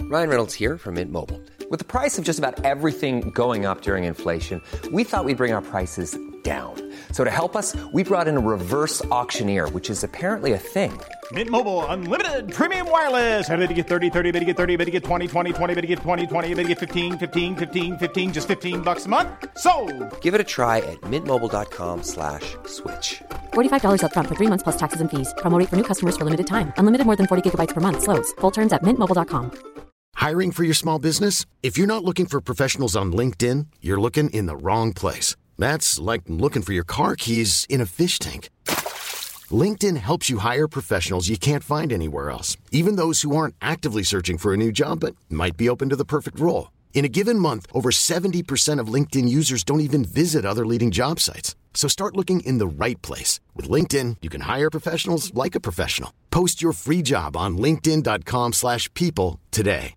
Ryan Reynolds here from Mint Mobile. With the price of just about everything going up during inflation, we thought we'd bring our prices down. So to help us, we brought in a reverse auctioneer, which is apparently a thing. Mint Mobile Unlimited Premium Wireless. How to get 30, 30, bit to get 30, bit to get 20, 20, 20, bit to get 20, 20, bit to get 15, 15, 15, 15, just $15 a month? Sold! Give it a try at mintmobile.com/switch. $45 up front for 3 months plus taxes and fees. Promo rate for new customers for limited time. Unlimited more than 40 gigabytes per month. Slows full terms at mintmobile.com. Hiring for your small business? If you're not looking for professionals on LinkedIn, you're looking in the wrong place. That's like looking for your car keys in a fish tank. LinkedIn helps you hire professionals you can't find anywhere else, even those who aren't actively searching for a new job but might be open to the perfect role. In a given month, over 70% of LinkedIn users don't even visit other leading job sites. So start looking in the right place. With LinkedIn, you can hire professionals like a professional. Post your free job on linkedin.com/people today.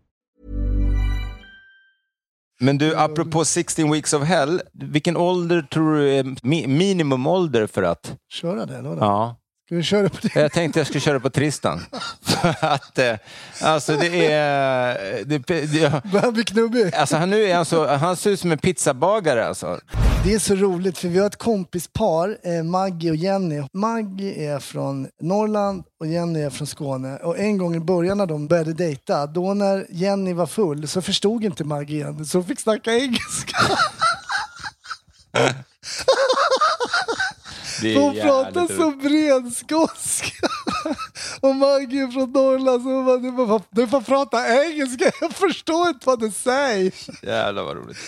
Men du, apropå 16 Weeks of Hell, vilken ålder tror du är minimumålder för att... Köra det då? Ja. Ska vi köra på det? Jag tänkte jag skulle köra på Tristan. För att, alltså det är... Börjar bli knubbig. Alltså han ser ut som en pizzabagare alltså. Det är så roligt för vi har ett kompispar, Maggie och Jenny. Maggie är från Norrland och Jenny är från Skåne. Och en gång i början när de började dejta, då när Jenny var full så förstod inte Maggie igen. Så fick snacka engelska. Hon pratar så bred skånska. Och Maggie från Norrland så bara, du får prata engelska. Jag förstår inte vad du säger. Jävlar vad roligt.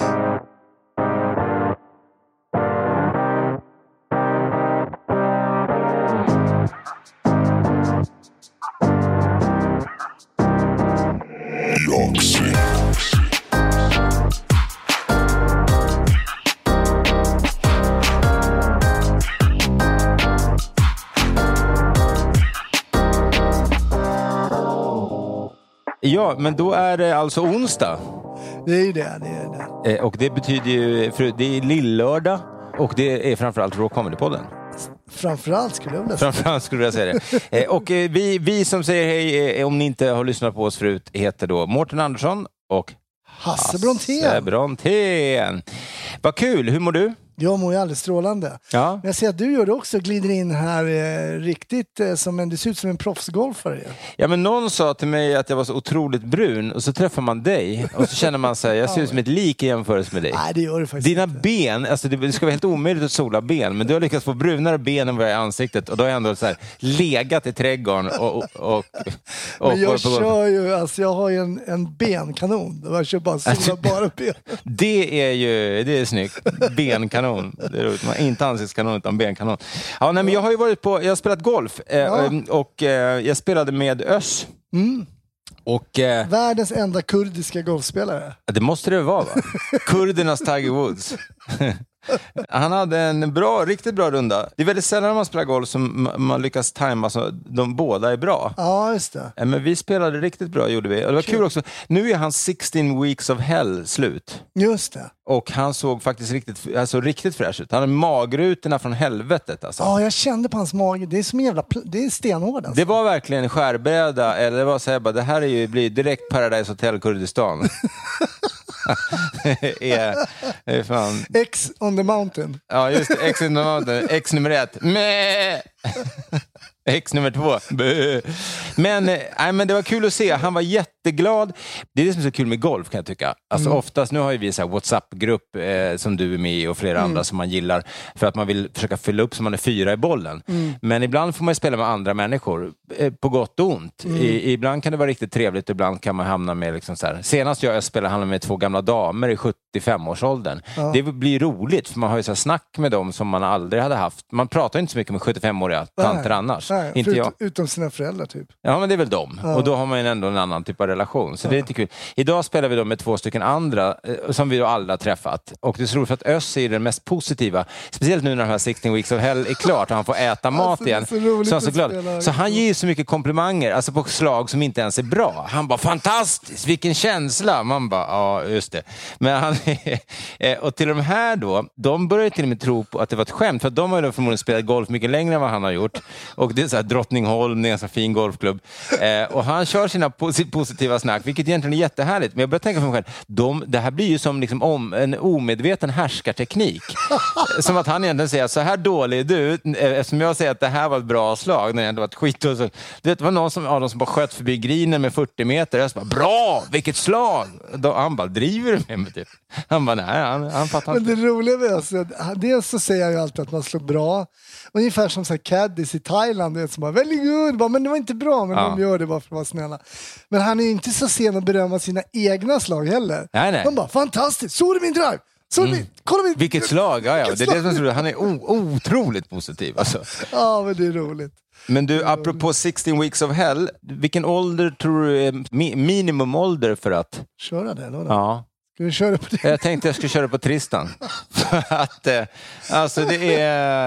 Ja, men då är det alltså onsdag. Det är ju det. Och det betyder ju, det är lillördag och det är framförallt Raw Comedy-podden. Framförallt skulle jag säga det. Och vi som säger hej, om ni inte har lyssnat på oss förut, heter då Mårten Andersson och Hasse Brontén. Vad kul, hur mår du? Jag mår ju alldeles strålande. Ja. Men jag ser att du gör det också, glider in här riktigt som du ser ut som en proffsgolfare. Ja, men någon sa till mig att jag var så otroligt brun och så träffar man dig och så känner man sig, jag ser ut som ett lik i jämförelse med dig. Nej, det gör du faktiskt Dina inte. ben, alltså det ska vara helt omöjligt att sola ben, men du har lyckats få brunare ben än vad jag är i ansiktet och då har jag ändå så här legat i trädgården och men jag kör ju, alltså jag har ju en benkanon. Jag kör bara sola bara ben. Det är snyggt. Benkanon. Det är roligt. Man inte ansiktskanon utan benkanon. Ja, nej, men jag har ju jag har spelat golf och jag spelade med Öss. Mm. Och, världens enda kurdiska golfspelare. Det måste det vara, va? Kurdernas Tiger Woods. Han hade en riktigt bra runda. Det är väldigt sällan när man spelar golf som man lyckas tajma så de båda är bra. Ja, just det. Men vi spelade riktigt bra, gjorde vi. Och det var kul också. Nu är hans 16 Weeks of Hell slut. Just det. Och han såg faktiskt riktigt fräsch ut. Han har magrutorna från helvetet. Alltså. Ja, jag kände på hans mage. Det är som en jävla... Det är stenhård. Alltså. Det var verkligen en skärbräda. Eller det var så här bara, det här blir direkt Paradise Hotel Kurdistan. är fan. X on the mountain. Ja, just det. X on the mountain. X nummer 1. Mäh! X nummer 2. Men det var kul att se. Han var jätteglad. Det är det som är så kul med golf, kan jag tycka. Alltså oftast, nu har ju vi så här WhatsApp-grupp som du är med i och flera andra som man gillar för att man vill försöka fylla upp så man är 4 i bollen. Men ibland får man spela med andra människor på gott och ont. Ibland kan det vara riktigt trevligt, ibland kan man hamna med liksom så här. Senast jag spelade med 2 gamla damer i 75-årsåldern. Ja. Det blir roligt för man har ju så här snack med dem som man aldrig hade haft. Man pratar inte så mycket med 75-åriga tanter annars. Nej, inte jag. Utom sina föräldrar typ. Ja, men det är väl dem. Ja. Och då har man ju ändå en annan typ av relation. Så det är inte kul. Idag spelar vi då med 2 stycken andra som vi då alla träffat. Och det är så roligt för att Öss är den mest positiva. Speciellt nu när de här 16 Weeks of Hell är klart och han får äta mat igen. Så så glad. Så han ger så mycket komplimanger. Alltså på slag som inte ens är bra. Han bara, fantastiskt, vilken känsla. Man bara, ja just det. Men han och till de här då, de börjar till och med tro på att det var ett skämt. För att de har ju då förmodligen spelat golf mycket längre än vad han har gjort. Och är så här Drottningholm, det är en så fin golfklubb. Och han kör sina positiva snack, vilket egentligen är jättehärligt. Men jag börjar tänka för mig själv, det här blir ju som liksom en omedveten härskarteknik. Som att han egentligen säger, så här dålig är du, eftersom jag säger att det här var ett bra slag när det ändå var ett skit. Och så, det var någon av dem som bara sköt förbi grinen med 40 meter. Jag bara, bra, vilket slag! Han bara, driver du med mig typ? Han bara, nej, han fattar inte. Men det roliga med oss, dels så säger jag ju alltid att man slår bra. Ungefär som så här caddies i Thailand, det är som bara, väldigt good, men det var inte bra, men de gör det bara för att vara snälla. Men han är ju inte så sen att berömma sina egna slag heller. Nej. Han bara, fantastiskt, såg du min drive? Kolla min... Vilket slag, ja. Det är det som han är otroligt positiv alltså. Ja, men det är roligt. Men du, apropå 16 Weeks of Hell, vilken ålder tror du är minimum-ålder för att... Köra det då? Ja. Ska vi köra på det? Jag tänkte jag skulle köra på Tristan. För att, alltså det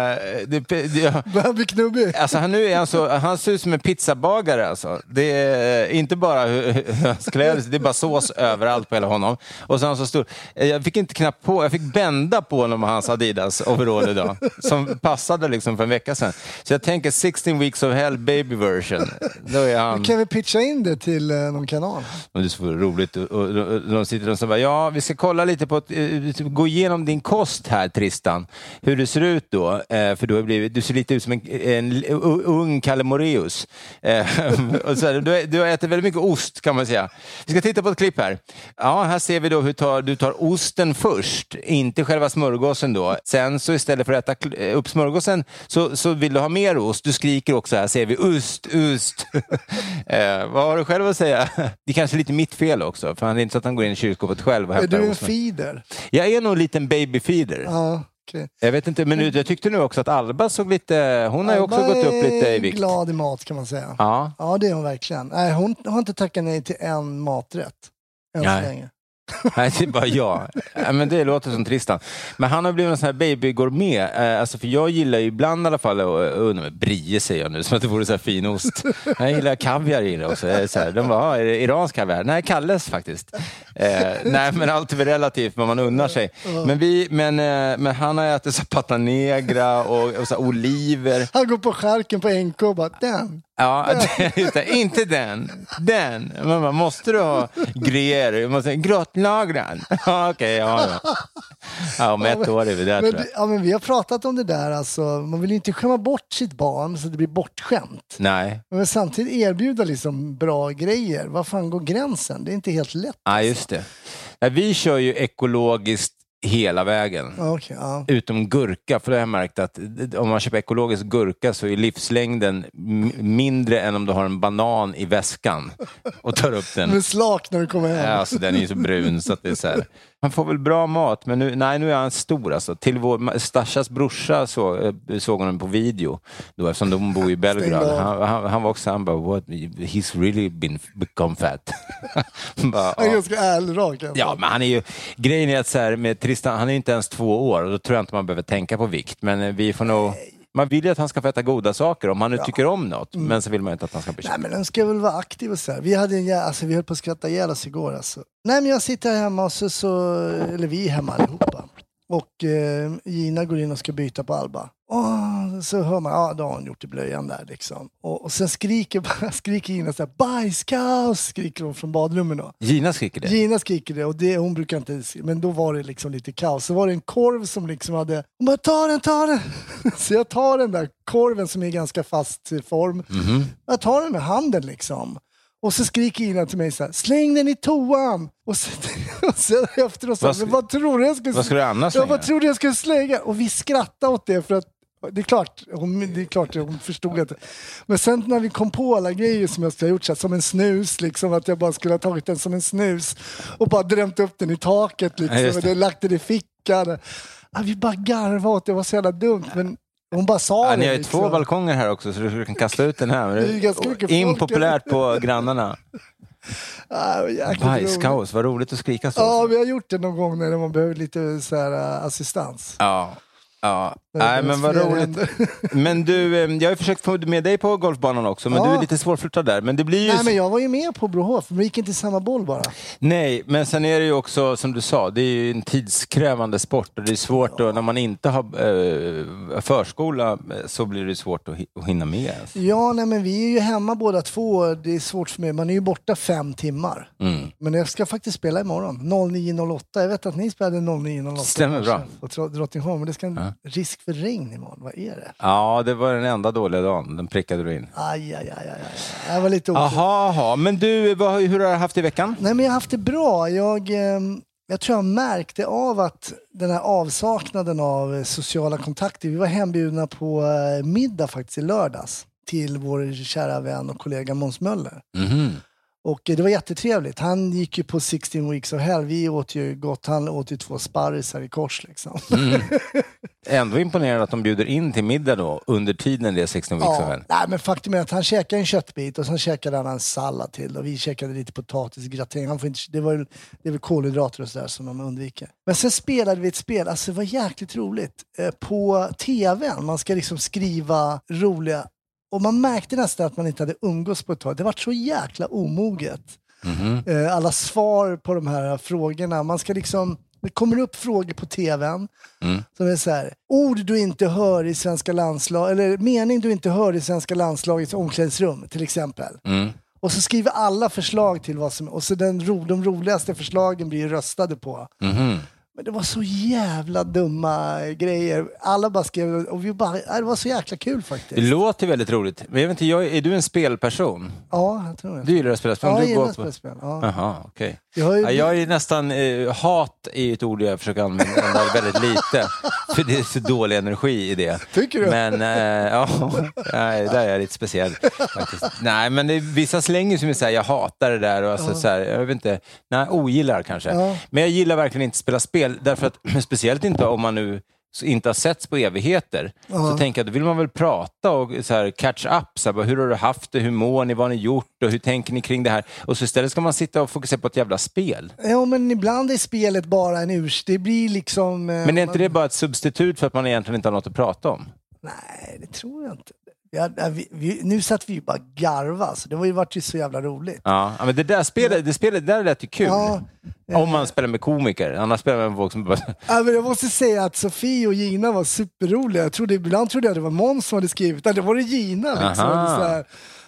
är... Han blir knubbig. Alltså han ser ut som en pizzabagare alltså. Det är inte bara hur han kläder sig, det är bara sås överallt på hela honom. Och så han så stor. Jag fick inte knappt på, jag fick bända på honom och hans Adidas overall idag. Som passade liksom för en vecka sedan. Så jag tänker 16 Weeks of Hell baby version. Då är han... Kan vi pitcha in det till någon kanal? Och det är så roligt. Och de sitter och så bara, ja, vi ska kolla lite på gå igenom din kost här, Tristan. Hur det ser ut då. För du ser lite ut som en ung Kalle Moraeus. Och så här, du har ätit väldigt mycket ost, kan man säga. Vi ska titta på ett klipp här. Ja, här ser vi då hur du tar osten först. Inte själva smörgåsen då. Sen så istället för att äta upp smörgåsen så vill du ha mer ost. Du skriker också, här ser vi ost. Vad har du själv att säga? Det är kanske lite mitt fel också. För han är inte så att han går in i kylskåpet själv och hämtar. Är du en feeder? Jag är nog en liten babyfeeder. Ja, okej. Jag vet inte, men jag tyckte nu också att Alba såg lite... Hon har ju också gått upp lite i vikt. Glad i mat, kan man säga. Ja. Ja, det är hon verkligen. Nej, hon har inte tackat nej till en maträtt. Än så länge. Nej, det är bara jag. Men det låter som Tristan. Men han har blivit en sån här baby-gourmet. Alltså, för jag gillar ju ibland i alla fall brie säger jag nu, som att det vore så här fin ost. Jag gillar kaviar i det också. Så här, de bara, är det iransk kaviar? Nej, Kalles faktiskt. Nej, men allt är väl relativt vad man unnar sig. Men han har ätit så pata negra och så här, oliver. Han går på skärken på NK och bara, den. Ja, just det. Inte den. Man måste du ha grejer. Man måste grottlagran. Ja, okej, ja. Ja, om ett år är vi där, tror jag. Men vi har pratat om det där. Alltså, man vill ju inte skämma bort sitt barn så det blir bortskämt. Nej. Men samtidigt erbjuda liksom bra grejer. Var fan går gränsen? Det är inte helt lätt. Ja, just det. Ja, vi kör ju ekologiskt hela vägen. Okay, ja. Utom gurka, för det har jag märkt att om man köper ekologisk gurka så är livslängden mindre än om du har en banan i väskan och tar upp den. Med slak när du kommer hem. Ja, alltså, den är ju så brun så att det är så här. Han får väl bra mat, men nu är han stor alltså. Till vår Stashas brorsa såg honom på video då, eftersom de bor i Belgrad. Han var också, han bara, he's really become fat. Bara, han är ganska ärlig. Ja, men han är ju, grejen är att så här, med Tristan, han är inte ens 2 år och då tror jag inte man behöver tänka på vikt, men vi får nog... Man vill ju att han ska få äta goda saker om han nu tycker om något, men så vill man inte att han ska bekänna. Nej, men han ska väl vara aktiv och så här. Vi höll på att skratta ihjäl oss igår alltså. Nej, men jag sitter här hemma och eller vi är hemma allihopa. Och Gina går in och ska byta på Alba. Och så hör man, då har hon gjort i blöjan där liksom. Och sen skriker Gina så här, bajskaos, skriker hon från badrummen då. Gina skriker det? Gina skriker det, och hon brukar inte, men då var det liksom lite kaos. Så var det en korv som liksom hade, hon bara, ta den. Så jag tar den där korven som är ganska fast form. Mm-hmm. Jag tar den med handen liksom. Och så skriker Gina till mig så här, släng den i toan. Och sen efter och så, men vad tror du jag skulle slänga? Vad skulle du annars slänga? Vad tror du jag skulle slänga? Och vi skrattade åt det för att det är klart hon förstod det. Men sen när vi kom på alla grejer som jag skulle ha gjort så här, som en snus liksom, att jag bara skulle ha tagit den som en snus och bara drämt upp den i taket liksom, och det lagt den i fickan. Vi bara garvade åt det, var så jävla dumt, men hon bara sa det. Ni har ju liksom 2 balkonger här också så du kan kasta ut den här. Det är ganska mycket impopulärt på grannarna. Bajskaos, vad roligt att skrika så. Ja, vi har gjort det någon gång när man behöver lite så här assistans. Ja. Ja, nej, men vad roligt. Men du, jag har ju försökt få med dig på golfbanan också, men du är lite svårflyttad där. Men det blir ju... Nej, men jag var ju med på Brohof, men vi gick inte i samma boll bara. Nej, men sen är det ju också, som du sa, det är ju en tidskrävande sport och det är svårt när man inte har förskola så blir det svårt att hinna med. Ja, nej, men vi är ju hemma båda två, det är svårt för mig. Man är ju borta 5 timmar. Men jag ska faktiskt spela imorgon, 09.08. Jag vet att ni spelade 09.08. Stämmer bra. På Drottningholm, men det ska risk för regn imorgon, vad är det? Ja, det var den enda dåliga dagen, den prickade du in. Aj. Jag var lite otur. Jaha, men du, hur har du haft i veckan? Nej, men jag har haft det bra. Jag tror jag märkte av att den här avsaknaden av sociala kontakter, vi var hembjudna på middag faktiskt i lördags till vår kära vän och kollega Måns Möller. Och det var jättetrevligt. Han gick ju på 16 weeks of hell. Vi åt ju gott. Han åt ju 2 sparrisar i kors liksom. Ändå imponerande att de bjuder in till middag då under tiden det är 16 weeks of hell. Nej, men faktum är att han käkade en köttbit och sen käkade han en sallad till. Och vi käkade lite potatisgratäng. Det är väl kolhydrater och sådär som de undviker. Men sen spelade vi ett spel. Alltså det var jäkligt roligt. På tvn. Man ska liksom skriva roliga... Och man märkte nästan att man inte hade umgås på ett tag. Det var så jäkla omoget. Alla svar på de här frågorna. Man ska liksom... Det kommer upp frågor på tvn. Som är så här. Ord du inte hör i svenska landslag. Eller mening du inte hör i svenska landslagets omklädningsrum. Till exempel. Och så skriver alla förslag till vad som... Och så de roligaste förslagen blir röstade på. Men det var så jävla dumma grejer. Alla bara skrev och vi bara, det var så jäkla kul faktiskt. Det låter väldigt roligt. Men jag vet inte, är du en spelperson? Ja, jag tror det. Du gillar att spela spel? Ja, jag gillar att spela spel. Jaha, okej. Okay. Jag är nästan, hat är ett ord jag försöker använda väldigt lite. För det är så dålig energi i det. Tycker du? Men nej, där är jag lite speciell faktiskt. Nej, men det är vissa slänger som är såhär, jag hatar det där och alltså, så här, jag vet inte, ogillar kanske. Men jag gillar verkligen inte att spela spel därför att, speciellt inte om man nu inte har setts på evigheter, så tänker jag, då vill man väl prata och så här, catch up, så här, hur har du haft det, hur mår ni, vad har ni gjort och hur tänker ni kring det här, och så istället ska man sitta och fokusera på ett jävla spel. Ja, men ibland är spelet bara en det blir liksom... Men är inte det bara ett substitut för att man egentligen inte har något att prata om? Nej, det tror jag inte. Nu satt vi ju bara garva, så det var ju varit så jävla roligt. Ja, men det spelet där lät ju kul. Om man spelar med komiker, annars spelar man med folk som bara... Ja, men jag måste säga att Sofie och Gina var superroliga. Ibland trodde jag det var Måns som hade skrivit. Det var det Gina liksom.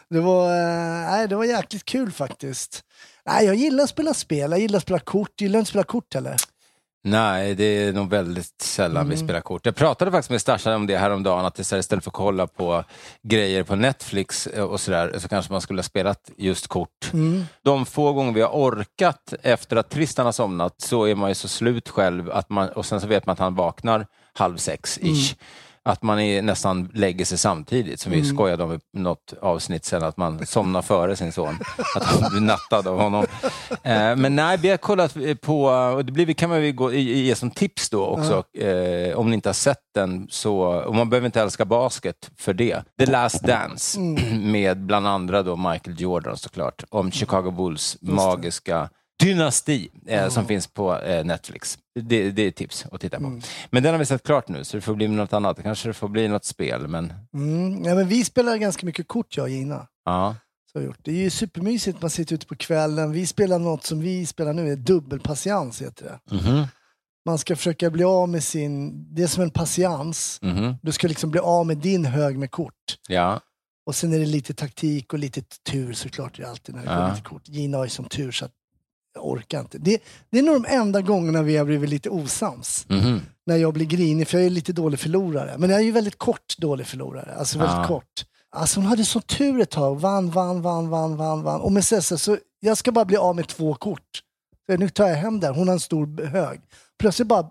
Det var jäkligt kul faktiskt. Nej, jag gillar att spela spel. Jag gillar att spela kort. Gillar du att spela kort eller? Nej, det är nog väldigt sällan vi spelar kort. Jag pratade faktiskt med Stasha om det här om dagen, att det istället för att kolla på grejer på Netflix och sådär, så kanske man skulle ha spelat just kort. De få gånger vi har orkat efter att Tristan har somnat, så är man ju så slut själv att och sen så vet man att han vaknar 5:30-ish. Att man nästan lägger sig samtidigt, som vi skojade om i något avsnitt sen, att man somnar före sin son, att han blir nattad av honom. Men nej, vi har kollat på, och det kan man ju ge som tips då också, om ni inte har sett den, så, och man behöver inte älska basket för det. The Last Dance med bland andra då Michael Jordan såklart, om Chicago Bulls magiska dynasti som finns på Netflix. Det är tips att titta på. Men den har vi sett klart nu, så det får bli något annat. Det kanske får bli något spel, men... Ja, men vi spelar ganska mycket kort, jag och Gina. Ja. Så har gjort. Det är ju supermysigt, man sitter ute på kvällen. Vi spelar något som vi spelar nu, är dubbelpatiens heter det. Man ska försöka bli av med det är som en patiens. Du ska liksom bli av med din hög med kort. Ja. Och sen är det lite taktik och lite tur, såklart det är alltid när det kommer till kort. Gina har ju som tur så att jag orkar inte. Det är nog de enda gångerna vi har blivit lite osams. När jag blir grinig, för jag är lite dålig förlorare. Men jag är ju väldigt kort dålig förlorare. Alltså väldigt kort. Alltså hon hade så tur ett tag. Vann. Och med Cessa, så jag ska bara bli av med 2 kort. Så nu tar jag hem där. Hon har en stor hög. Plötsligt bara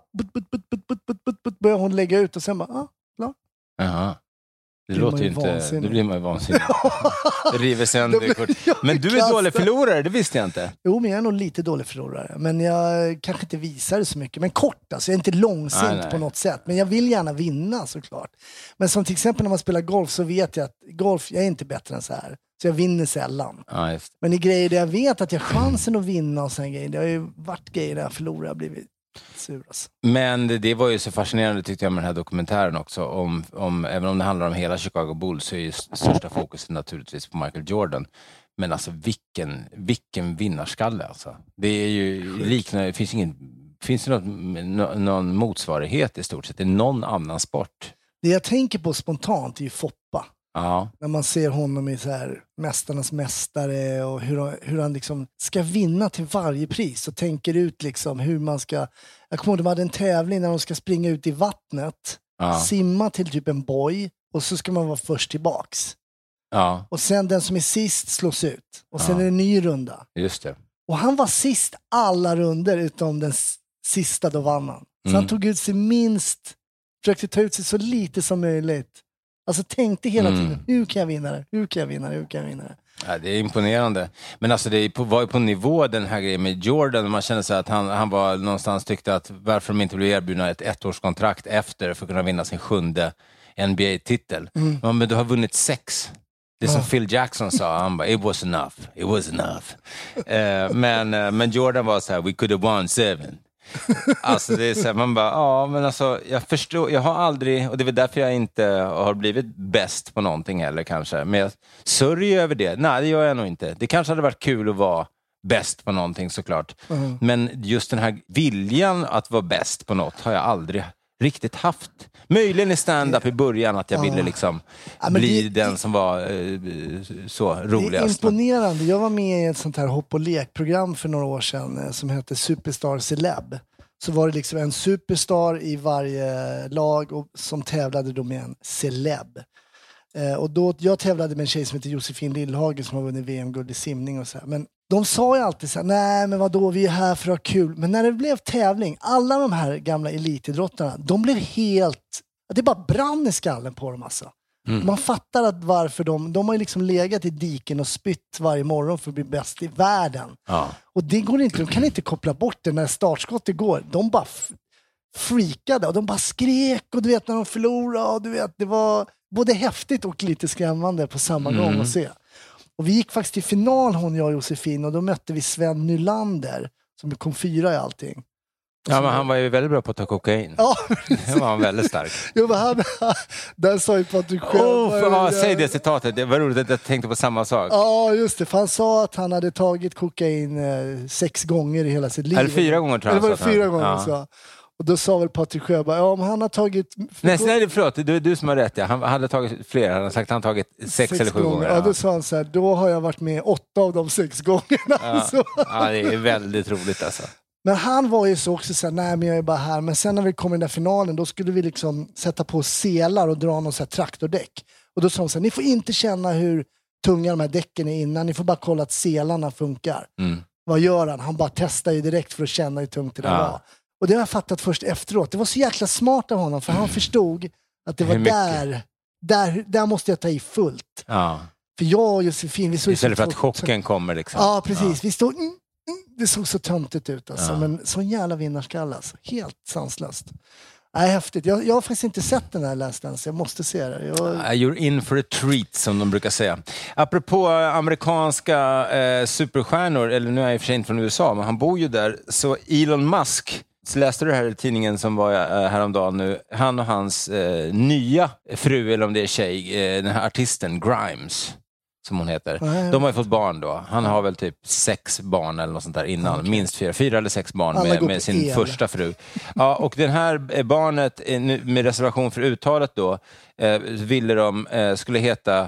börjar hon lägga ut och sen bara, klar. Jaha. Det låter ju inte, det blir man ju vansinnig. Det river sönder kort. Men du är dålig förlorare, det visste jag inte. Jo, men jag är nog lite dålig förlorare. Men jag kanske inte visar det så mycket. Men kort, alltså jag är inte långsint på något sätt. Men jag vill gärna vinna såklart. Men som till exempel när man spelar golf, så vet jag att golf, jag är inte bättre än så här. Så jag vinner sällan. Ja, just. Men i grejer där jag vet att jag har chansen att vinna och sen grejer. Det har ju varit grejer där jag förlorar, blivit Sur alltså. Men det var ju så fascinerande tyckte jag med den här dokumentären också. Även om det handlar om hela Chicago Bulls så är ju största fokuset naturligtvis på Michael Jordan. Men alltså vilken vinnarskalle alltså. Det är ju liknande, finns det någon motsvarighet i stort sett i någon annan sport? Det jag tänker på spontant är ju Foppa. Ja. När man ser honom i så här mästarnas mästare och hur han liksom ska vinna till varje pris och tänker ut liksom hur man ska. Jag kommer ihåg de hade en tävling när de ska springa ut i vattnet, simma till typ en boj och så ska man vara först tillbaks. Ja. Och sen den som är sist slås ut och sen är det en ny runda. Just det. Och han var sist alla runder utom den sista, då vann han. Så han tog ut sig försökte ta ut sig så lite som möjligt. Alltså tänkte hela tiden, hur kan jag vinna det? Ja, det är imponerande. Men alltså det var ju på nivå den här grejen med Jordan. Man kände sig att han var någonstans tyckte att varför de inte blev erbjudna ett 1-årskontrakt efter för att kunna vinna sin 7:e NBA-titel. Men du har vunnit 6. Det är som Phil Jackson sa, han bara, it was enough. Men Jordan var så här, we could have won 7. Alltså det är så här, man bara, men alltså jag förstår, jag har aldrig, och det är väl därför jag inte har blivit bäst på någonting heller kanske, men jag sörjer över det. Nej, det gör jag nog inte. Det kanske hade varit kul att vara bäst på någonting såklart. Men just den här viljan att vara bäst på något har jag aldrig riktigt haft. Möjligen i stand-up i början att jag ville liksom bli den som var så roligast. Det är imponerande. Jag var med i ett sånt här hopp- och lekprogram för några år sedan som hette Superstar Celeb. Så var det liksom en superstar i varje lag och som tävlade då med en celeb. Och då, jag tävlade med en tjej som heter Josefin Lillhage som har vunnit VM-guld i simning och så här. Men de sa ju alltid så här, nej men vadå, vi är här för att ha kul. Men när det blev tävling, alla de här gamla elitidrottarna, de blev det bara brann i skallen på dem alltså. Man fattar att varför de har ju liksom legat i diken och spytt varje morgon för att bli bäst i världen. Och det går inte, de kan inte koppla bort det när startskottet går. De bara freakade och de bara skrek och du vet när de förlorade och du vet, det var både häftigt och lite skrämmande på samma gång att se. Och vi gick faktiskt till final, jag och Josefin, och då mötte vi Sven Nylander som kom 4 i allting. Ja, men han var ju väldigt bra på att ta kokain. Ja, det var han väldigt stark. Jo, men där sa ju Patrik själv. Säg det citatet, det var roligt att jag tänkte på samma sak. Ja, just det, för han sa att han hade tagit kokain 6 gånger i hela sitt liv. Eller 4 gånger tror jag. Eller var det 4 gånger så. Och då sa väl Patrik Sjöberg, om han har tagit... Nej, förlåt, det är du som har rätt. Ja. Han hade tagit fler, han har sagt att han tagit 6 eller 7 gånger. Ja, då sa han så här, då har jag varit med 8 av de 6 gångerna. Ja, det är väldigt roligt alltså. Men han var ju så också så här, nej men jag är bara här. Men sen när vi kom i den där finalen, då skulle vi liksom sätta på selar och dra någon så här traktordäck. Och då sa han så här, ni får inte känna hur tunga de här däcken är innan. Ni får bara kolla att selarna funkar. Vad gör han? Han bara testar ju direkt för att känna hur tungt det där var. Och det har jag fattat först efteråt. Det var så jäkla smart av honom, för han förstod att det var där måste jag ta i fullt. Ja. För jag och Josefin, vi såg istället för att chocken kommer liksom. Ja, precis. Vi stod... det såg så töntigt ut alltså. Men så jävla vinnarskall alltså. Helt sanslöst. Nej, häftigt. Jag har faktiskt inte sett den här lästen, så jag måste se det. You're in for a treat, som de brukar säga. Apropå amerikanska superstjärnor, eller nu är jag i och för sig inte från USA, men han bor ju där. Så Elon Musk, så läste du här i tidningen som var häromdagen nu, han och hans nya fru, eller om det är tjej, den här artisten Grimes, som hon heter. De har ju fått barn då. Han har väl typ 6 barn eller något sånt där innan. Okay. Minst 4 eller 6 barn med sin första fru. Ja, och den här barnet, med reservation för uttalet då, ville de skulle heta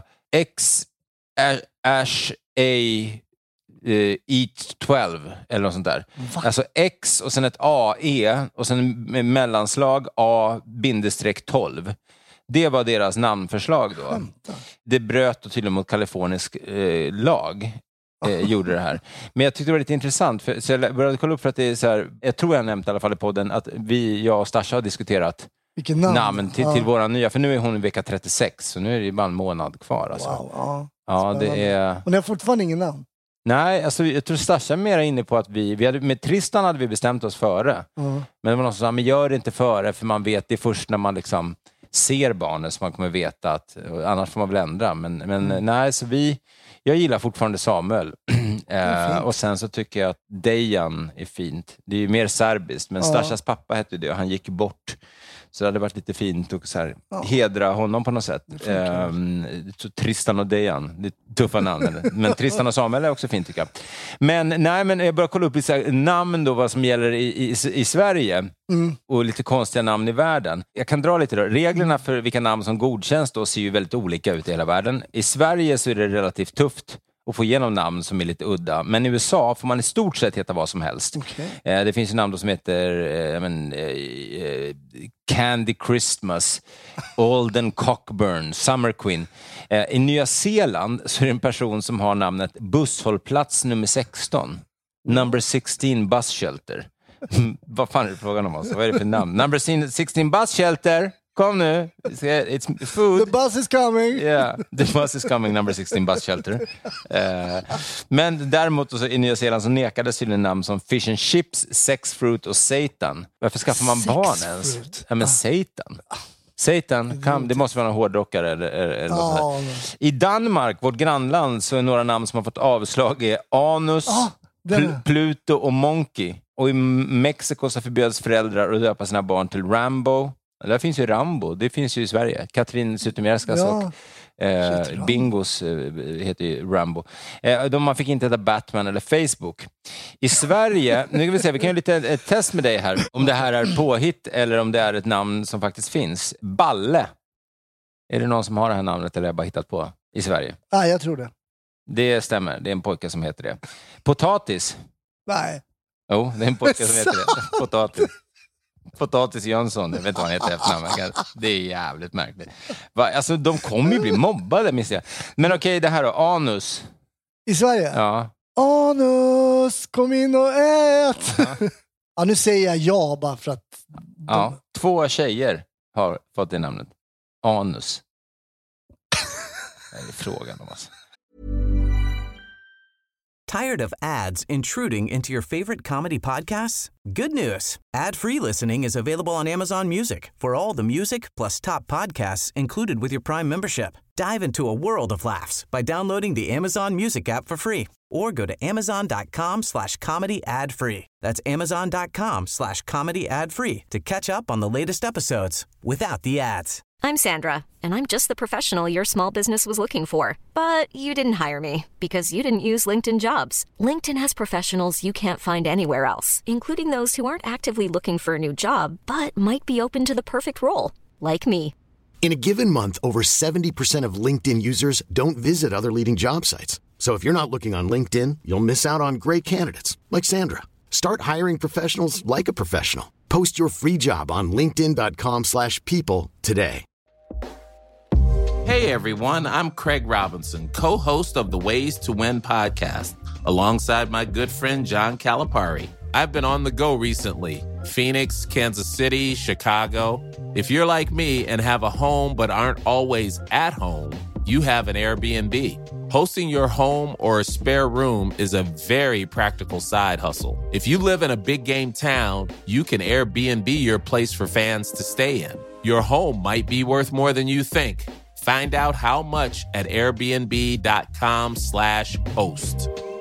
Eat 12 eller något sånt där. Va? Alltså X och sen ett AE och sen mellanslag A-12. Det var deras namnförslag då. Det bröt tydligen mot kalifornisk lag. Gjorde det här. Men jag tyckte det var lite intressant. Så jag började kolla upp för att det är så här. Jag tror jag nämnt i alla fall i podden att jag och Stasha har diskuterat namn till våran nya. För nu är hon i vecka 36. Så nu är det bara en månad kvar. Alltså. Wow, ja, det är... Hon har fortfarande ingen namn. Nej, alltså jag tror Stasha är mer inne på att vi hade, med Tristan hade vi bestämt oss före. Men det var någon som sa, men gör det inte före, för man vet det först när man liksom ser barnen som man kommer veta att, annars får man väl ändra. Men nej, så jag gillar fortfarande Samuel. Och sen så tycker jag att Dejan är fint. Det är ju mer serbiskt, men Stashas pappa hette det och han gick bort. Så det hade varit lite fint att så här, hedra honom på något sätt. Tristan och Dejan, det är tuffa namn. Men Tristan och Samuel är också fint tycker jag. Men jag börjar kolla upp lite namn då, vad som gäller i Sverige. Och lite konstiga namn i världen. Jag kan dra lite då. Reglerna för vilka namn som godkänns då ser ju väldigt olika ut i hela världen. I Sverige så är det relativt tufft och få igenom namn som är lite udda. Men i USA får man i stort sett heta vad som helst. Okay. Det finns ju namn som heter Candy Christmas, Alden Cockburn, Summer Queen. I Nya Zeeland så är det en person som har namnet busshållplats nummer 16. Number 16 Bus Shelter. Vad fan är det frågan om oss? Vad är det för namn? Number 16 Bus Shelter. Kom nu. It's food. The bus is coming. Yeah, the bus is coming, number 16 bus shelter. Men däremot i Nya Zeeland så nekades till en namn som Fish and Chips, Sex Fruit och Satan. Varför skaffar man barn ens? Ja, men Satan, det måste vara en hårdrockare eller något sånt. I Danmark, vårt grannland, så är några namn som har fått avslag är Anus, Pluto och Monkey. Och i Mexiko så förbjöds föräldrar att döpa sina barn till Rambo. Där finns ju Rambo, det finns ju i Sverige. Katrin Zytomierskas och Bingos heter ju Rambo. Man fick inte heta Batman eller Facebook. I Sverige, nu kan vi se, vi kan ju lite ett test med dig här. Om det här är påhitt eller om det är ett namn som faktiskt finns. Balle. Är det någon som har det här namnet eller är bara hittat på i Sverige? Nej, jag tror det. Det stämmer, det är en pojke som heter det. Potatis. Nej. Jo, det är en pojke som heter det. Potatis. Potatis Jönsson, jag vet inte vad han heter efternamn. Det är jävligt märkligt. Alltså, de kommer ju bli mobbade, minns jag. Men okej, det här då, Anus. I Sverige? Ja. Anus, kom in och ät! Ja, nu säger jag ja bara för att... Ja, 2 tjejer har fått det namnet. Anus. Det är frågan om alltså. Tired of ads intruding into your favorite comedy podcasts? Good news. Ad-free listening is available on Amazon Music for all the music plus top podcasts included with your Prime membership. Dive into a world of laughs by downloading the Amazon Music app for free or go to amazon.com/comedy ad-free. That's amazon.com/comedy ad-free to catch up on the latest episodes without the ads. I'm Sandra, and I'm just the professional your small business was looking for. But you didn't hire me because you didn't use LinkedIn Jobs. LinkedIn has professionals you can't find anywhere else, including those who aren't actively looking for a new job, but might be open to the perfect role, like me. In a given month, over 70% of LinkedIn users don't visit other leading job sites. So if you're not looking on LinkedIn, you'll miss out on great candidates, like Sandra. Start hiring professionals like a professional. Post your free job on linkedin.com/people today. Hey everyone, I'm Craig Robinson, co-host of the Ways to Win podcast, alongside my good friend John Calipari. I've been on the go recently. Phoenix, Kansas City, Chicago. If you're like me and have a home but aren't always at home, you have an Airbnb. Hosting your home or a spare room is a very practical side hustle. If you live in a big game town, you can Airbnb your place for fans to stay in. Your home might be worth more than you think. Find out how much at airbnb.com/host.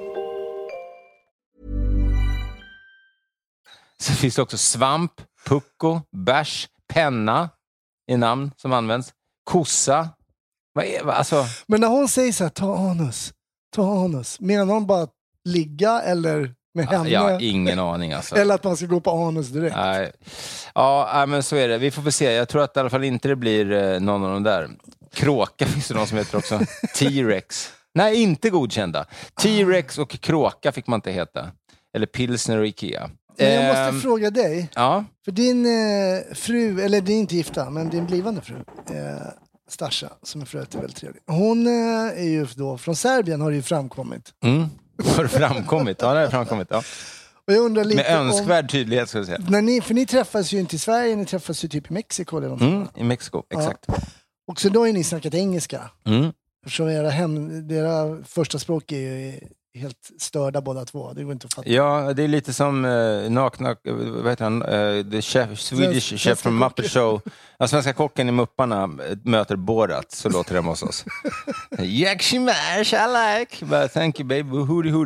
Så finns det också svamp, pucko, bärs, penna i namn som används. Kossa. Alltså... Men när hon säger så här, ta anus. Menar hon bara att ligga eller med henne? Ja, ingen aning alltså. Eller att man ska gå på anus direkt. Nej. Ja, men så är det. Vi får väl se. Jag tror att i alla fall inte det blir någon av de där. Kråka finns det någon som heter också. T-Rex. Nej, inte godkända. T-Rex och kråka fick man inte heta. Eller pilsner och Ikea. Men jag måste fråga dig. Ja. För din fru, eller det är inte gifta, men din blivande fru, Stasha, som är för övrigt väldigt trevlig. Hon är ju då från Serbien, har det ju framkommit. Har det framkommit? Ja, det har framkommit, ja. Och jag undrar lite med önskvärd tydlighet, ska jag säga. För ni träffas ju inte i Sverige, ni träffas ju typ i Mexiko eller någonting. I Mexiko, exakt. Ja. Och så då har ni snackat engelska. Eftersom era första språk är ju helt störda båda två. Det går inte att fatta. Ja, det är lite som vad heter han? The Swedish chef from Muppet Show. Ja, svenska kocken i Mupparna möter Borat, så låter det hos oss. Yakshimash, I like. But thank you baby, hoodie.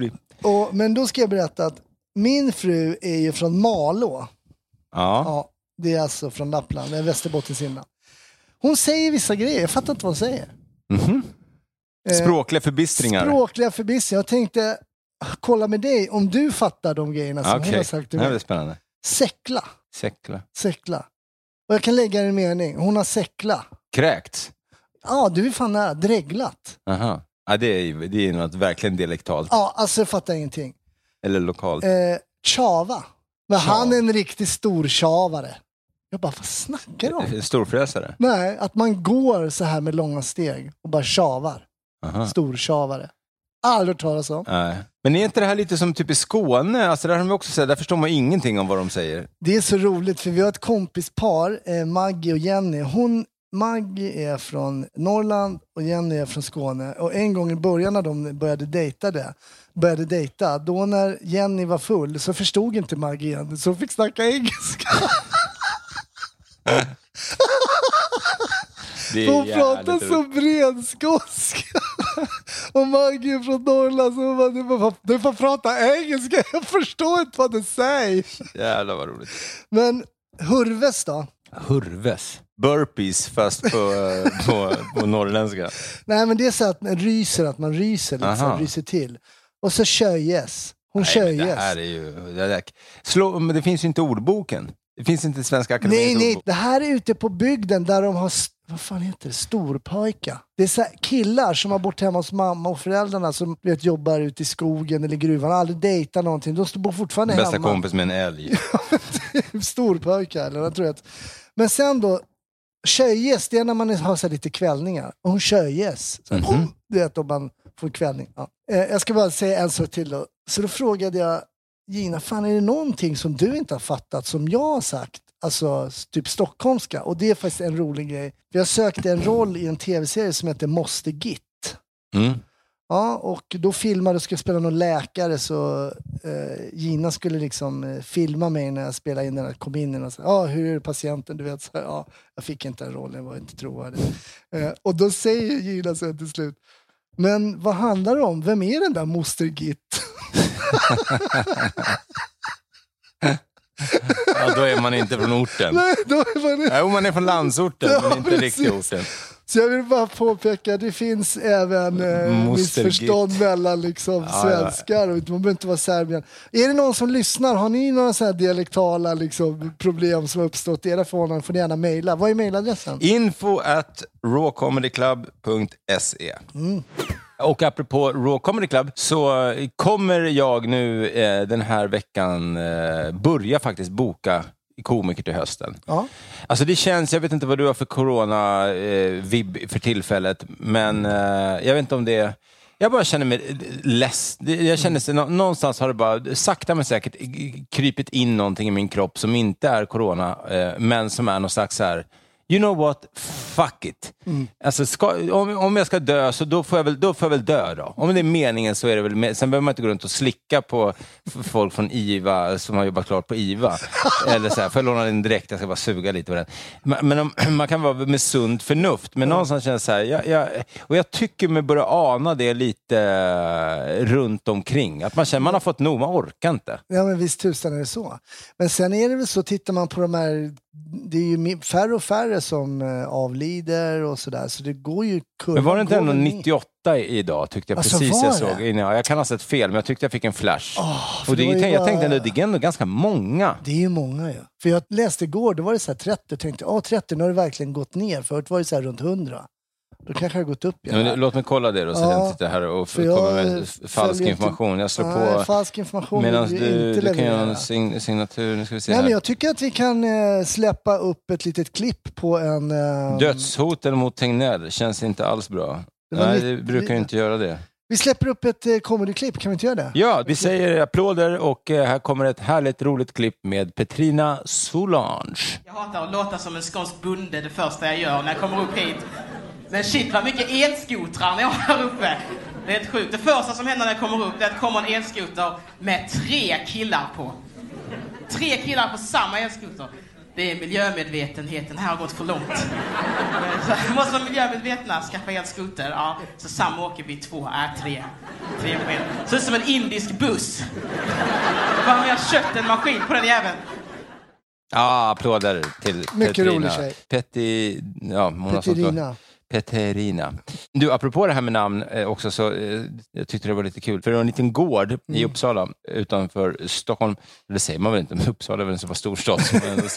Men då ska jag berätta att min fru är ju från Malå. Ja, det är alltså från Lappland, det är Västerbottens inland. Hon säger vissa grejer, jag fattar inte vad hon säger. Språkliga förbistringar. Jag tänkte kolla med dig om du fattar de grejerna som hon har sagt till mig. Det är spännande. Säckla. Och jag kan lägga en mening. Hon har säckla. Kräkt. Ja, du är fan nära. Dreglat. Aha. Ja, det är något verkligen dialektalt. Ja, alltså jag fattar ingenting. Eller lokalt. Chava. Men han är en riktigt stor chavare. Jag bara, vad snackar du om? Storfräsare? Nej, att man går så här med långa steg och bara chavar. Stor chavare. Aldrig hört talas om. Nej. Men är inte det här lite som typ i Skåne? Alltså där har de också sagt, där förstår man ingenting om vad de säger. Det är så roligt för vi har ett kompispar, Maggie och Jenny. Maggie är från Norrland och Jenny är från Skåne. Och en gång i början när de började dejta, då när Jenny var full så förstod inte Maggie igen, så fick snacka engelska. Hon pratar så bredskånska. Och Maggie från Norrland så du får prata engelska. Jag förstår inte vad du säger. Jävlar vad roligt. Men hurves då? Hurves? Burpees fast på norrländska. Nej, men det är så att man ryser liksom, ryser till. Och så köjes. Hon köjes. Det här är ju... men det finns ju inte ordboken. Det finns inte Svenska Akademiens ordbok. Det här är ute på bygden där de har... Vad fan heter det? Storpojka. Det är så här killar som har bort hemma hos mamma och föräldrarna som jobbar ute i skogen eller gruvan. Aldrig dejtar någonting. De står fortfarande hemma. Bästa kompis med en älg. Storpojka eller jag tror att... Men sen då, tjejes, det är när man har så lite kvällningar. Och hon tjejes. Du vet om man får kvällning. Ja. Jag ska bara säga en sak till då. Så då frågade jag Gina, fan är det någonting som du inte har fattat som jag har sagt? Alltså typ stockholmska. Och det är faktiskt en rolig grej. Jag sökte en roll i en tv-serie som heter Måste Git. Ja, och då filmade och skulle spela någon läkare så Gina skulle liksom filma mig när jag spelade in den här, kom in och sa, hur är patienten, du vet så här, jag fick inte en roll, jag var inte trovärdig. Och då säger Gina så här till slut, men vad handlar det om? Vem är den där Moster Git? Ja, då är man inte från orten. Nej, då är man man är från landsorten, men inte riktigt orten. Så jag vill bara påpeka, det finns även missförstånd mellan liksom svenskar och man behöver inte vara Serbien. Är det någon som lyssnar? Har ni några så här dialektala liksom, problem som har uppstått i era förhållanden? Får ni gärna mejla. Vad är mejladressen? info@rawcomedyclub.se. Och apropå Raw Comedy Club så kommer jag nu den här veckan börja faktiskt boka komiker till hösten. Ja. Alltså det känns, jag vet inte vad du har för corona-vibb för tillfället, men jag vet inte om det... Jag bara känner mig less. Jag känner någonstans har det bara sakta men säkert krypit in någonting i min kropp som inte är corona, men som är någon slags så här... You know what? Fuck it. Alltså om jag ska dö så då får jag väl dö då. Om det är meningen så är det väl sen behöver man inte gå runt och slicka på folk från IVA som har jobbat klart på IVA. Eller så här, får jag låna den direkt, jag ska bara suga lite på den. Men man kan vara med sunt förnuft. Men någonstans känns så här, jag tycker mig börja ana det lite runt omkring. Att man känner, man har fått nog, man orkar inte. Ja, men visst tusan är det så. Men sen är det väl så, tittar man på de här, det är ju färre och färre som avlider och sådär, så det går ju kurvan. Men var det inte ändå 98 idag tyckte jag, alltså, precis jag såg. Jag kan ha sett fel, men jag tyckte jag fick en flash. Och jag tänkte ändå, det är ändå ganska många. Det är ju många, ja. För jag läste igår, då var det så här 30, tänkte 30, nu har det verkligen gått ner. Förut var det så här runt 100. Då kanske det har gått upp igen. Men låt mig kolla det då, så jag sitter här och kommer med falsk information. Jag slår på falsk information medan du kan göra en signatur. Nu ska vi se. Nej, men jag tycker att vi kan släppa upp ett litet klipp på en... Dödshoten mot Tegnell känns inte alls bra. Nej, det brukar ju inte göra det. Vi släpper upp ett comedy-klipp, kan vi inte göra det? Ja, vi säger applåder och här kommer ett härligt roligt klipp med Petrina Solange. Jag hatar att låta som en skånsk bonde det första jag gör när jag kommer upp hit. Men shit, vad mycket elskotrar när jag är här uppe. Det är helt sjukt. Det första som händer när jag kommer upp är att det kommer en elskoter med 3 killar på. 3 killar på samma elskoter. Det är miljömedvetenheten här har gått för långt. Så måste vara miljömedvetna, skaffa elskoter. Ja, så åker vi 3 mil. Så som en indisk buss. Bara mer kött än maskin på den jäveln. Ja, applåder till mycket Petrina. rolig tjej. Petrina. Du, apropå det här med namn också, så jag tyckte det var lite kul. För det var en liten gård i Uppsala utanför Stockholm. Det säger man väl inte, men Uppsala är väl en så stor stad. En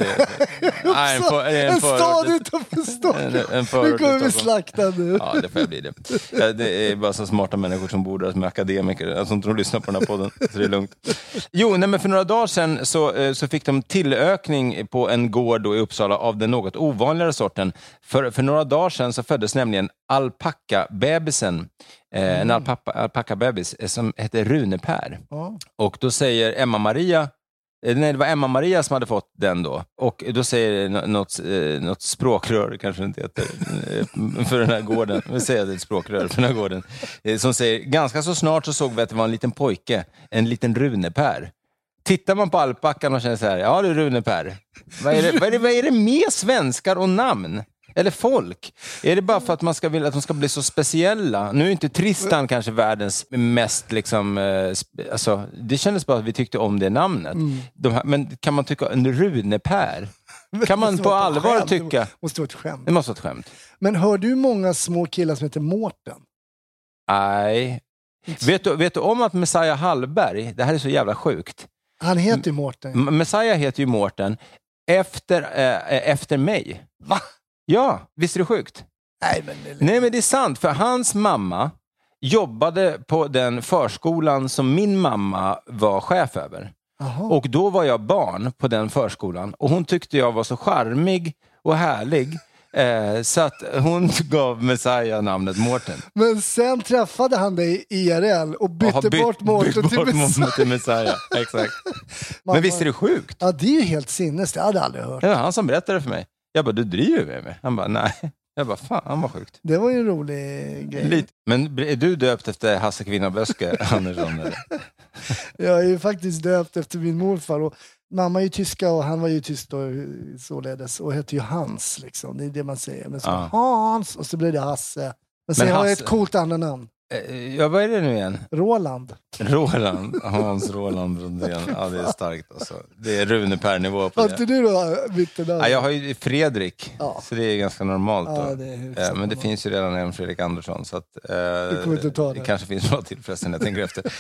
stad utanför Stockholm. Nu kommer vi slakta nu. Ja, det får jag bli det. Det är bara så smarta människor som bor där som är akademiker. Jag tror inte de lyssnar på den här podden, så det är lugnt. Jo, nej, men för några dagar sedan så fick de tillökning på en gård då i Uppsala av den något ovanligare sorten. För några dagar sedan så föddes nämligen alpaka-bebisen. En alpaka-bebis som heter Runepär. Och då säger Emma-Maria, det var Emma-Maria som hade fått den då. Och då säger något språkrör, kanske inte heter, för den här gården. Vi säger att det är ett språkrör för den här gården. Som säger, ganska så snart så såg vi att det var en liten pojke, en liten Runepär. Tittar man på alpackan och känner så här, ja det är Runepär. Vad är det med svenskar och namn? Eller folk? Är det bara för att man ska vilja att de ska bli så speciella? Nu är inte Tristan kanske världens mest liksom, alltså, det kändes bara att vi tyckte om det namnet. Men kan man tycka en Runepär? Kan man på allvar tycka? Det måste vara ett skämt. Det måste vara ett skämt. Men hör du många små killar som heter Mårten? Nej. Vet du om att Messiah Hallberg, det här är så jävla sjukt. Han heter ju Mårten. Messiah heter ju Mårten efter mig. Va? Ja, visst är det sjukt? Nej, men det är sant. För hans mamma jobbade på den förskolan som min mamma var chef över. Aha. Och då var jag barn på den förskolan. Och hon tyckte jag var så charmig och härlig. Så att hon gav Messiah namnet Mårten. Men sen träffade han dig i IRL och bytte bort Mårten till Messiah. Exakt. Men visst är det sjukt? Ja, det är ju helt sinnes. Det hade jag aldrig hört. Det var han som berättade för mig. Jag bara, du driver med mig. Han bara, nej. Jag bara, fan, han var sjukt. Det var ju en rolig grej. Lite. Men är du döpt efter Hasse Kvinnaböske, Andersson? Eller? Jag är ju faktiskt döpt efter min morfar. Och mamma är ju tyska och han var ju tysk då, således. Och hette ju Hans, liksom. Det är det man säger. Men så Hans, och så blev det Hasse. Men sen har jag ett coolt andra namn. Ja, vad är det nu igen? Roland. Hans Roland Rundén. Ja, det är starkt alltså. Det är Runepär-nivå på det. Vad är du då? Ja, jag har ju Fredrik, så det är ganska normalt då. Ja, men det finns ju redan en Fredrik Andersson, så att det kanske finns något till förresten, jag tänker efter.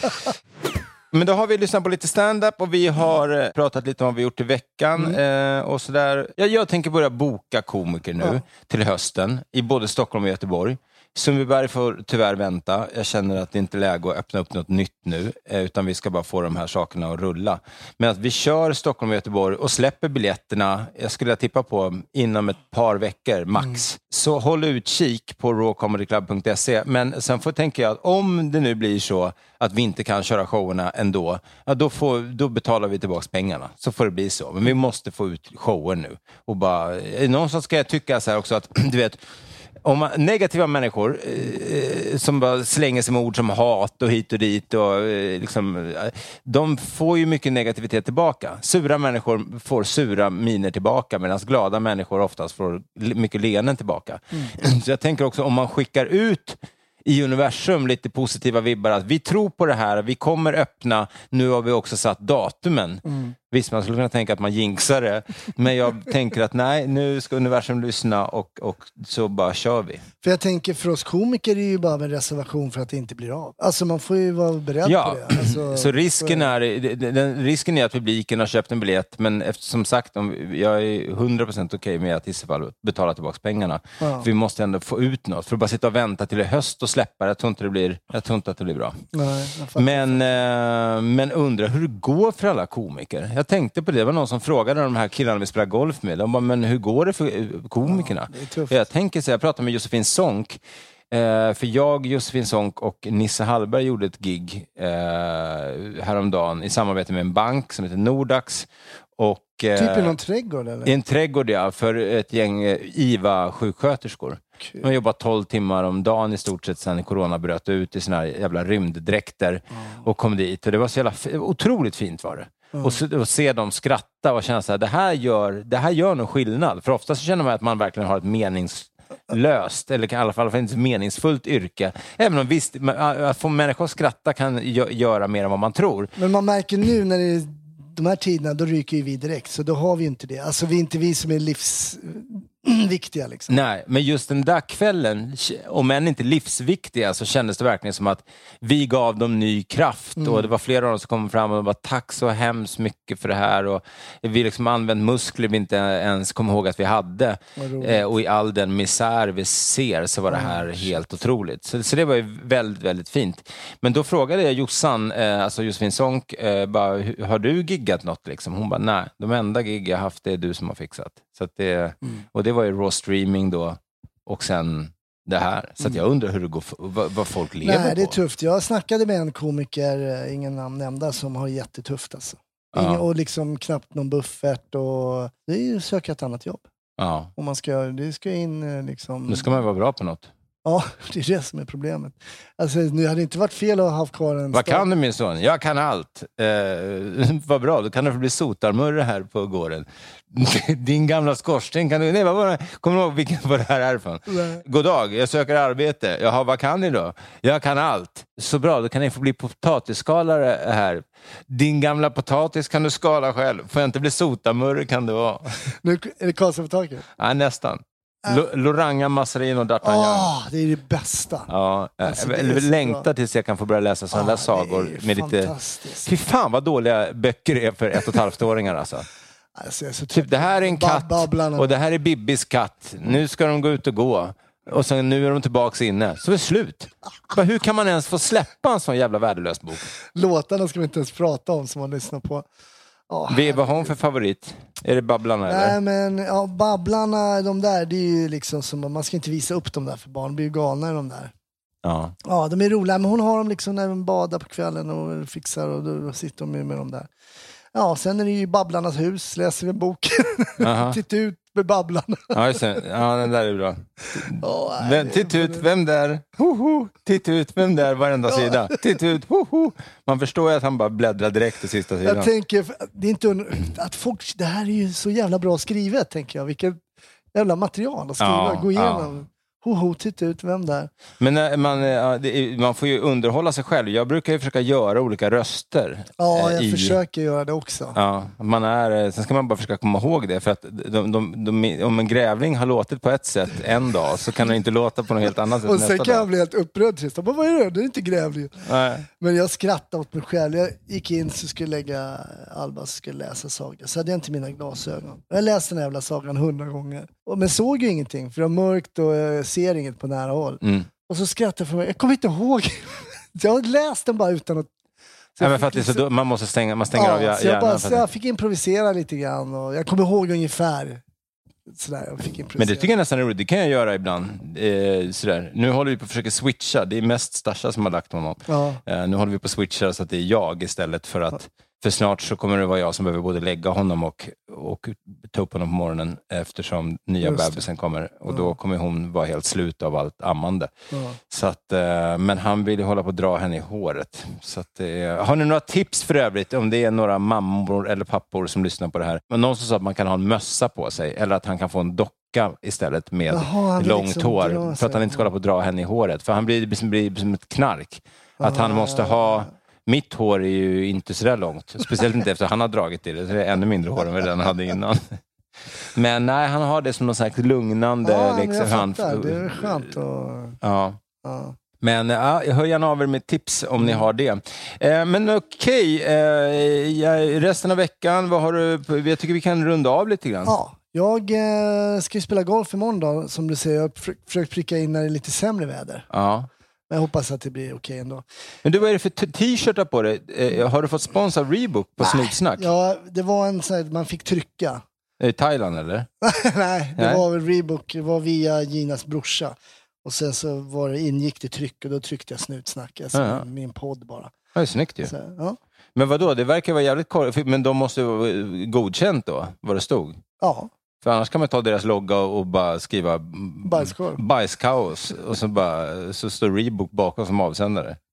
Men då har vi lyssnat på lite stand-up och vi har pratat lite om vad vi gjort i veckan och sådär. Jag tänker börja boka komiker nu till hösten i både Stockholm och Göteborg. Sundbyberg får tyvärr vänta. Jag känner att det inte är läge att öppna upp något nytt nu, utan vi ska bara få de här sakerna att rulla. Men att vi kör Stockholm och Göteborg och släpper biljetterna, jag skulle tippa på inom ett par veckor max. Så håll utkik på rawcomedyclub.se. Men sen tänker jag att om det nu blir så att vi inte kan köra showerna ändå, ja, då betalar vi tillbaka pengarna. Så får det bli så. Men vi måste få ut shower nu. Och bara, någonstans ska jag tycka så här också att, du vet, om negativa människor som bara slänger sig med ord som hat och hit och dit och liksom, de får ju mycket negativitet tillbaka. Sura människor får sura miner tillbaka, medan glada människor oftast får mycket leenden tillbaka. Så jag tänker också, om man skickar ut i universum lite positiva vibbar, att vi tror på det här, vi kommer öppna, nu har vi också satt datumen. Visst, man skulle kunna tänka att man jinxar det, men jag tänker att nej, nu ska universum lyssna och så bara kör vi. För jag tänker, för oss komiker är det ju bara en reservation för att det inte blir av. Alltså man får ju vara beredd på det. Alltså, så risken är att publiken har köpt en biljett, men som sagt, jag är 100% okej med att i så fall betala tillbaka pengarna. För vi måste ändå få ut något, för att bara sitta och vänta till i höst och släppa. Jag tror inte att det blir bra. Nej, men undrar hur det går för alla komiker. Jag tänkte på det var någon som frågade de här killarna vi spelar golf med. De bara, men hur går det för komikerna? Jag tänker så, jag pratade med Josefin Sonck. För Josefin Sonck och Nisse Hallberg gjorde ett gig häromdagen i samarbete med en bank som heter Nordax. Och, typ i någon trädgård eller? I en trädgård, ja, för ett gäng IVA-sjuksköterskor. De har jobbat 12 timmar om dagen i stort sett sedan corona bröt ut i såna här jävla rymddräkter och kom dit. Och det var så jävla otroligt fint var det. Och se dem skratta och känna så här, det här gör nog skillnad. För ofta så känner man att man verkligen har ett meningslöst, eller i alla fall inte meningsfullt yrke. Även om visst, att få människor att skratta kan göra mer än vad man tror. Men man märker nu när det är de här tiderna, då ryker ju vi direkt. Så då har vi inte det. Alltså vi är inte vi som är livsviktiga liksom. Nej, men just den där kvällen, om än inte livsviktiga, så kändes det verkligen som att vi gav dem ny kraft. Och det var flera av dem som kom fram och bara tack så hemskt mycket för det här. Och vi liksom använt muskler vi inte ens kom ihåg att vi hade. Och i all den misär vi ser så var det här helt otroligt. Så det var ju väldigt, väldigt fint. Men då frågade jag Jossan, alltså Josefin Sonck, bara, har du giggat något liksom? Hon bara, nej, de enda gig jag haft det är du som har fixat. Så att och det var ju raw streaming då och sen det här. Så att jag undrar hur det går, vad folk lever på. Nej, det är tufft. Jag snackade med en komiker, ingen namn nämnda, som har jättetufft alltså. Och liksom knappt någon buffert och det är ju söka ett annat jobb. Ja. Och man ska in liksom... Nu ska man vara bra på något. Ja, det är det som är problemet. Alltså, nu hade det inte varit fel att ha haft kvar en... Vad kan du min son? Jag kan allt. Vad bra, då kan du få bli sotarmurre här på gården. Din gamla skorsten kan du... Nej, kommer du ihåg vilken var det här är från? God dag, jag söker arbete. Jaha, vad kan ni då? Jag kan allt. Så bra, då kan ni få bli potatisskalare här. Din gamla potatis kan du skala själv. Får jag inte bli sotarmurre kan det vara. Nu är det Karlsson på taket? Ja, nästan. Loranga, Masserin och D'Artagnan. Det är det bästa. Ja, alltså, jag längtar tills jag kan få börja läsa sådana där sagor med lite... Fy fan vad dåliga böcker är för 1,5-åringar alltså. Typ, det här är en katt och det här är Bibbis katt. Nu ska de gå ut och gå. Och sen nu är de tillbaka inne. Så är det slut. Hur kan man ens få släppa en sån jävla värdelös bok? Låtarna ska vi inte ens prata om som man lyssnar på. Vad har hon för favorit? Är det Babblarna eller? Nej men Babblarna, de där, det är ju liksom som, man ska inte visa upp dem där för barn, de blir ju galna de där. Ja, de är roliga, men hon har dem liksom när de badar på kvällen och fixar och då sitter de med dem där. Ja, sen är det ju Babblarnas hus, läser vi en bok. Titta ut med Babblarna. Ja, just det. Ja, den där är bra. Titta ut, vem där? Titta ut, vem där? Varenda sida. Titta ut, Man förstår ju att han bara bläddrar direkt till sista sidan. Jag tänker, det är inte att folk, det här är ju så jävla bra skrivet, tänker jag. Vilket jävla material att skriva, gå igenom. Titta ut, vem där? Men man får ju underhålla sig själv. Jag brukar ju försöka göra olika röster. Ja, jag försöker göra det också. Ja, sen ska man bara försöka komma ihåg det. För att om en grävling har låtit på ett sätt en dag så kan den inte låta på något helt annat sätt och nästa dag. Och sen kan jag bli helt upprörd till sist. Vad är det? Det är inte grävling. Nej. Men jag skrattade åt mig själv. Jag gick in så skulle lägga Alba skulle läsa sagan. Så hade jag inte mina glasögon. Jag läste den jävla sagan 100 gånger. Men såg ju ingenting. För det var mörkt och ser inget på nära håll. Och så skrattade jag för mig. Jag kommer inte ihåg. Jag har läst den bara utan att... Men för att det är så, man stänger av hjärnan. Jag fick improvisera lite grann. Och jag kommer ihåg ungefär. Sådär, jag fick improvisera. Men det tycker jag nästan är roligt. Det kan jag göra ibland. Sådär. Nu håller vi på att försöka switcha. Det är mest Stasha som har lagt honom. Nu håller vi på att switcha så att det är jag istället för att... För snart så kommer det vara jag som behöver både lägga honom och ta upp honom på morgonen eftersom nya bebisen kommer. Och då kommer hon vara helt slut av allt ammande. Så att, men han vill ju hålla på att dra henne i håret. Så att, har ni några tips för övrigt om det är några mammor eller pappor som lyssnar på det här? Men någon som sa att man kan ha en mössa på sig eller att han kan få en docka istället med långt liksom hår. För att han inte ska hålla på att dra henne i håret. För han blir som ett knark. Att han måste ha... Mitt hår är ju inte så där långt. Speciellt inte efter att han har dragit i det. Så det är ännu mindre hår än vad den hade innan. Men nej, han har det som någon slags lugnande... Ja, liksom, jag fattar. Det är skönt att... Ja. Men jag hör gärna av er med tips om ni har det. Men okej, resten av veckan, vad har du... Jag tycker vi kan runda av lite grann. Ja, jag ska ju spela golf imorgon då. Som du säger, jag har försökt pricka in när det är lite sämre väder. Ja. Men jag hoppas att det blir okej ändå. Men du, vad är det för t-shirtar på dig? Har du fått sponsor av Reebok på Snutsnack? Ja, det var en sån här, man fick trycka. I Thailand eller? Nej, det var väl Reebok. Det var via Ginas brorsa. Och sen så ingick det tryck och då tryckte jag Snutsnack. Alltså min podd bara. Det är snyggt ju. Så, ja. Men vadå, det verkar vara jävligt korrekt. Men de måste vara godkänt då, vad det stod? Ja. För annars kan man ta deras logga och bara skriva bajskaos. Och så står Reebok bakom som avsändare.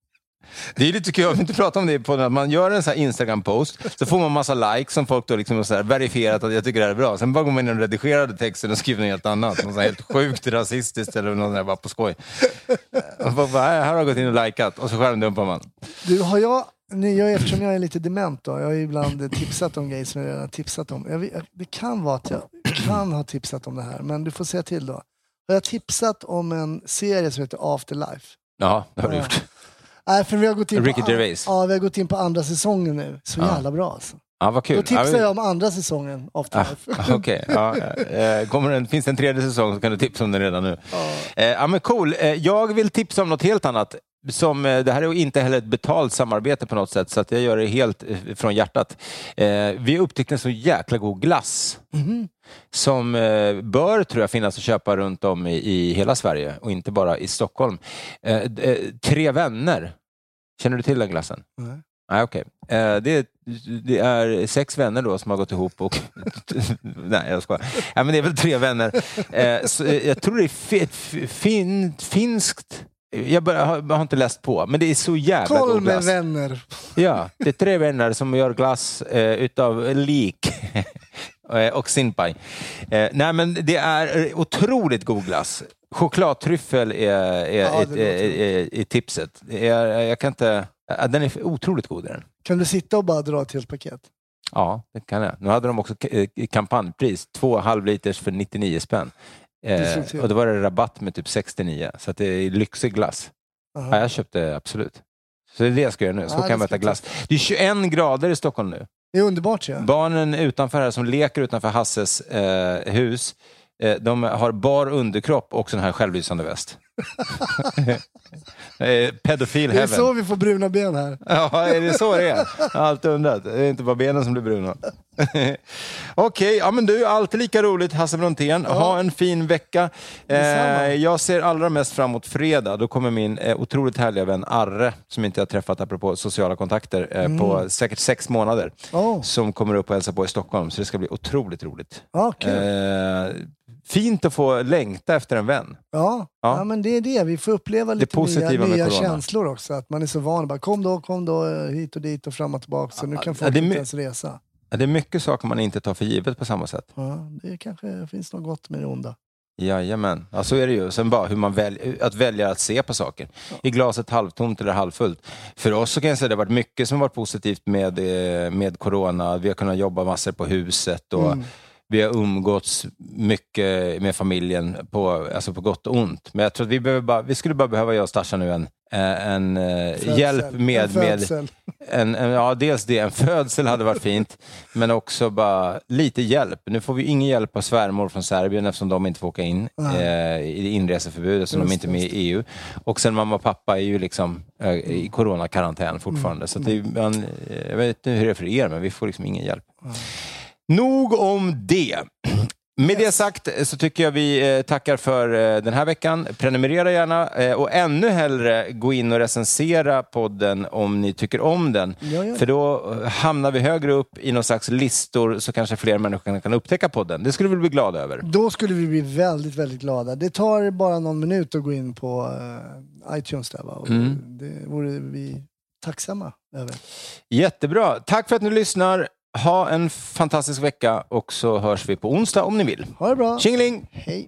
Det är lite kul, jag vill inte prata om det på att man gör en sån här Instagram-post, så får man massa likes som folk då liksom så här verifierat att jag tycker det här är bra. Sen bara går man in och redigerade texten och skriver något helt annat. Något så här helt sjukt rasistiskt eller något där bara på skoj. Och bara, här har jag gått in och likat och så skärmdumpar man. Du, eftersom jag är lite dement då, jag har ibland tipsat om grejer som jag redan har tipsat om. Det kan vara att jag kan ha tipsat om det här, men du får säga till då. Har jag tipsat om en serie som heter Afterlife? Ja, det har du gjort. Nej, för vi har gått in Ricky Gervais. Ja, vi har gått in på andra säsongen nu. Så jävla bra alltså. Ja, vad kul. Då tipsar jag om andra säsongen Afterlife. Okej. Finns det en tredje säsong så kan du tipsa om den redan nu. Men cool. Jag vill tipsa om något helt annat. Det här är inte heller ett betalt samarbete på något sätt, så att jag gör det helt från hjärtat. Vi upptäckte en så jäkla god glass som bör, tror jag, finnas att köpa runt om i hela Sverige och inte bara i Stockholm. 3 vänner. Känner du till den glassen? Nej, okej. Det är 6 vänner då som har gått ihop och... Nej, jag skojar. Ja, men det är väl 3 vänner. Jag tror det är finskt. Jag har inte läst på, men det är så jävla god glass. Vänner. Ja, det är 3 vänner som gör glass utav lik och sinpaj. Nej, men det är otroligt god glass. Chokladtryffel är tipset. Jag kan inte... Den är otroligt god. Den. Kan du sitta och bara dra ett helt paket? Ja, det kan jag. Nu hade de också kampanjpris. 2,5 liters för 99 spänn. Och då var det rabatt med typ 69. Så att det är lyxig glass. Ja, jag köpte absolut. Så det är det jag ska göra nu. Så kan jag äta glass. Det är 21 grader i Stockholm nu. Det är underbart, ja. Barnen utanför här som leker utanför Hasses hus. De har bar underkropp och sån här självlysande väst. Pedofil heaven. Det är så vi får bruna ben här. Ja, är det så det är? Jag har alltid undrat. Det är inte bara benen som blir bruna. Okej, ja, men du är alltid lika roligt, Hasse Brontén. Ha en fin vecka. Jag ser allra mest fram emot fredag. Då kommer min otroligt härliga vän Arre, som inte jag träffat apropå sociala kontakter, på säkert 6 månader. Som kommer upp och hälsa på i Stockholm. Så det ska bli otroligt roligt. Fint att få längta efter en vän. Ja, men det är det. Vi får uppleva lite nya känslor också. Att man är så van. Bara, kom då, hit och dit och fram och tillbaka. Så nu kan folk inte ens resa. Det är mycket saker man inte tar för givet på samma sätt. Ja, det kanske finns något gott med det onda. Jajamän, ja, så är det ju. Sen bara hur man väljer att se på saker. I glaset halvtomt eller halvfullt. För oss så kan jag säga att det har varit mycket som har varit positivt med corona. Vi har kunnat jobba massor på huset och vi har umgåtts mycket med familjen på gott och ont. Men jag tror att vi skulle bara behöva göra Stasha nu en hjälp med dels det, en födsel hade varit fint, men också bara lite hjälp. Nu får vi ingen hjälp av svärmor från Serbien eftersom de inte får åka in i inreseförbudet, så de är inte med i EU. Och sen mamma och pappa är ju liksom i coronakarantän fortfarande. Så att jag vet inte hur det är för er, men vi får liksom ingen hjälp. Nog om det. Med det sagt så tycker jag vi tackar för den här veckan. Prenumerera gärna och ännu hellre gå in och recensera podden om ni tycker om den. Ja. För då hamnar vi högre upp i någon slags listor så kanske fler människor kan upptäcka podden. Det skulle vi bli glada över. Då skulle vi bli väldigt, väldigt glada. Det tar bara någon minut att gå in på iTunes där, va? Och det vore vi tacksamma över. Jättebra. Tack för att ni lyssnar. Ha en fantastisk vecka och så hörs vi på onsdag om ni vill. Ha det bra. Tjingeling! Hej!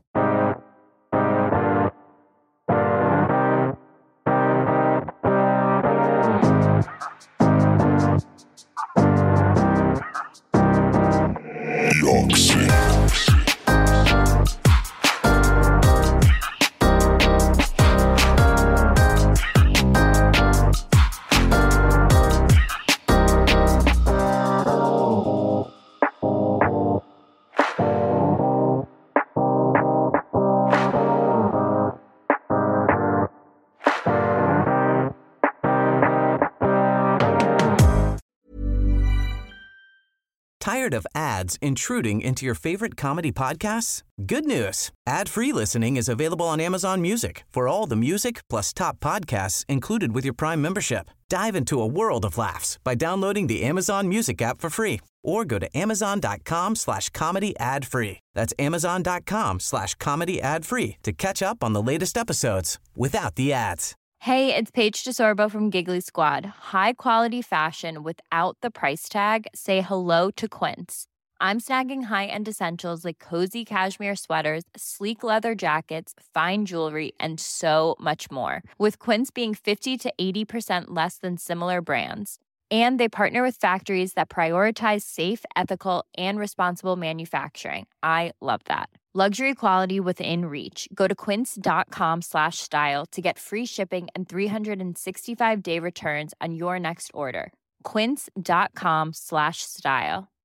Tired of ads intruding into your favorite comedy podcasts? Good news. Ad-free listening is available on Amazon Music for all the music plus top podcasts included with your Prime membership. Dive into a world of laughs by downloading the Amazon Music app for free or go to amazon.com/comedy ad-free. That's amazon.com/comedy ad-free to catch up on the latest episodes without the ads. Hey, it's Paige DeSorbo from Giggly Squad. High quality fashion without the price tag. Say hello to Quince. I'm snagging high-end essentials like cozy cashmere sweaters, sleek leather jackets, fine jewelry, and so much more. With Quince being 50 to 80% less than similar brands. And they partner with factories that prioritize safe, ethical, and responsible manufacturing. I love that. Luxury quality within reach. Go to quince.com/style to get free shipping and 365-day returns on your next order. Quince.com/style.